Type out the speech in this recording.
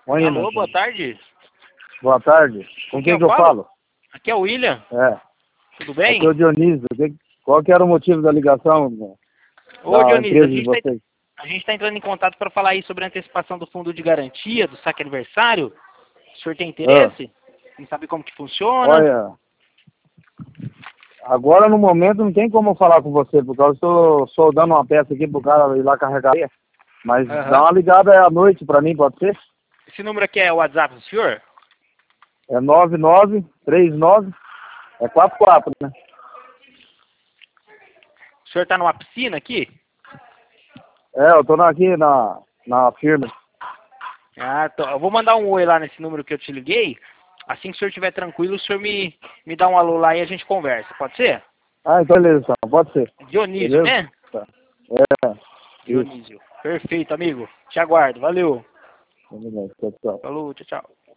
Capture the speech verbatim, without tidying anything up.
Oi, Alô, William. boa tarde. Boa tarde. Com quem que eu falo? Aqui é o William. É. Tudo bem? Aqui é o Dionísio. Que- Qual que era o motivo da ligação, né, Ô, da Dionísio, a empresa de gente, tá, vocês? a gente tá entrando em contato para falar aí sobre a antecipação do fundo de garantia, do saque aniversário. O senhor tem interesse? Não sabe como que funciona? Olha, agora no momento não tem como eu falar com você, porque eu estou soldando uma peça aqui pro cara ir lá carregar. Mas Aham. dá uma ligada à noite pra mim, pode ser? Esse número aqui é o WhatsApp do senhor? É nove nove três nove, é quatro quatro, né? O senhor tá numa piscina aqui? É, eu tô na- aqui na, na firma. Ah, tô. Eu vou mandar um oi lá nesse número que eu te liguei. Assim que o senhor estiver tranquilo, o senhor me, me dá um alô lá e a gente conversa. Pode ser? Ah, então beleza, então, pode ser. Dionísio, Beleza? né? Tá. É, isso. Dionísio. Perfeito, amigo. Te aguardo. Valeu. Beleza, tchau, tchau. Falou, tchau, tchau.